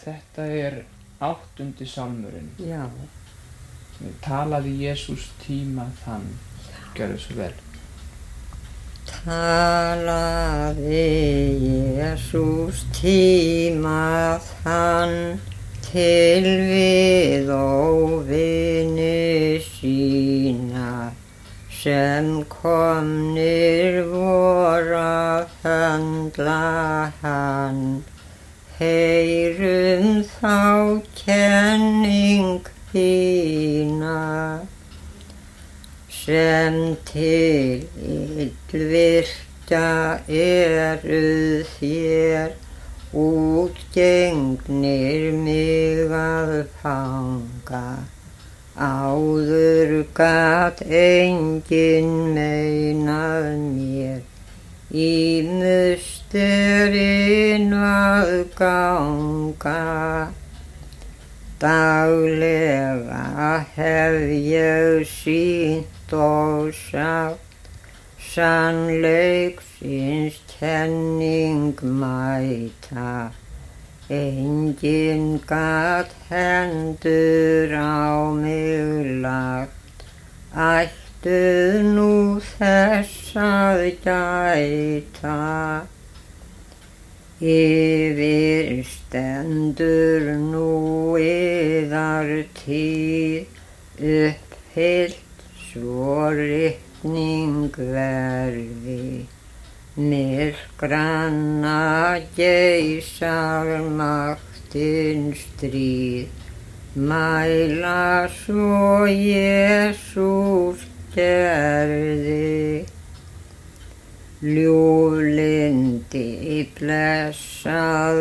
Þetta áttundi sálmurinn. Já. Talaði Jesús tíma þann. Gjörðu svo vel. Talaði Jesús tíma þann til við óvini sína sem komnir voru að höndla hann. Heyrum þá kenning þína sem til illvirkja eru þér útgengnir mig að fanga. Áður gat enginn meinað mér í musterinn að ganga. Daglega hef ég sýnt og sagt sannleiksins kenning mæta. Enginn gat hendur á mig lagt, ættu nú þess að gæta. Yfir stendur nú yðar tíð, uppfyllt svo ritning verði. Myrkranna geisar maktin stríð, mæla svo Jesús gerði. Ljúflyndi blessað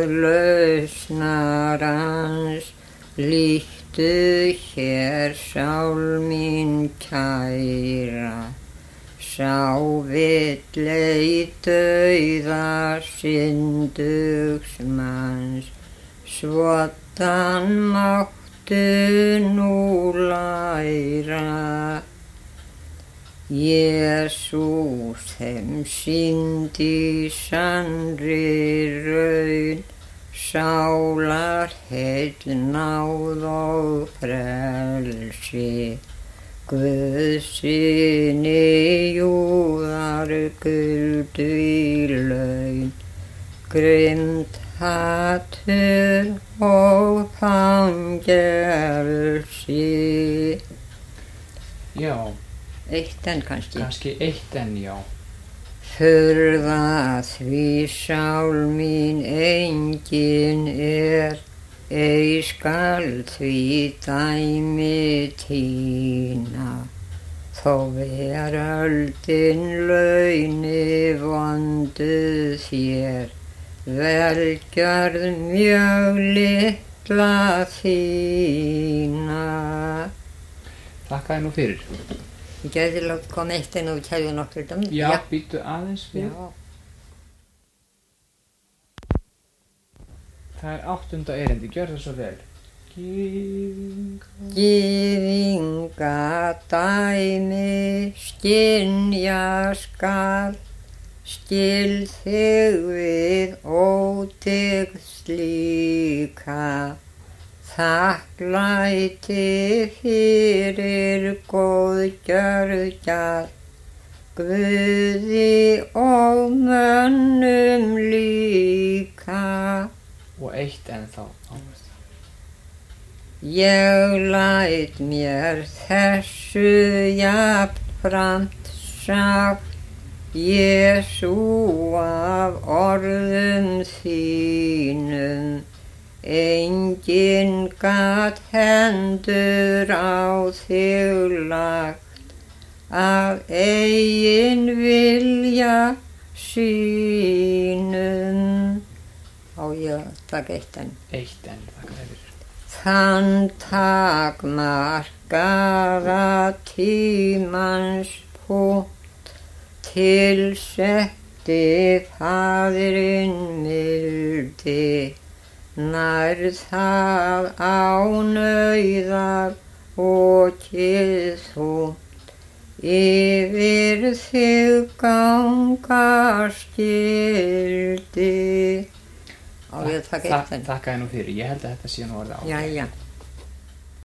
lausnarans, líktu hér sál mín kæra. Sá vill ei dauða syndugs manns, svotan máttu nú læra. Jesús þeim sýndi sannri raun, sálar heill náð og frelsi. Guðsyni júðar guldu í laun, grimmd hatur og fangelsi. Já. Eitt enn kannski. Kannski eitt enn, já. Furða því sál mín engin ei skal því dæmi týna. Þó veröldin launi vondu þér, velgjörð mjög litla þína. Þakka þér nú fyrir. Ég gæti látt koma eitt en þú kæðu nokkur dæmi. Já, býttu aðeins við. Já. Það áttunda erindi, gjörðu svo vel. Gyðinga dæmi skynja skal, skil þig við ódygð slíka. Þakklæti fyrir góðgerð gjald, Guði og mönnum líka. Og eitt ennþá. Ég læt mér þessu jafnframt sagt, Jesú af orðum þínum. Enginn gat hendur á þig lagt, af eigin vilja sínum. Á ég að taka eitt enn. Eitt enn, þakka þér fyrir. Þann takmarkaða tímans punkt tilsetti Faðirinn mildi, nær það ánauðar og kyrrþungt yfir þig ganga skyldi. Á ég að taka eitt enn? Þakka þér nú fyrir, ég held að þetta sé nú orðið ágætt. Jæja.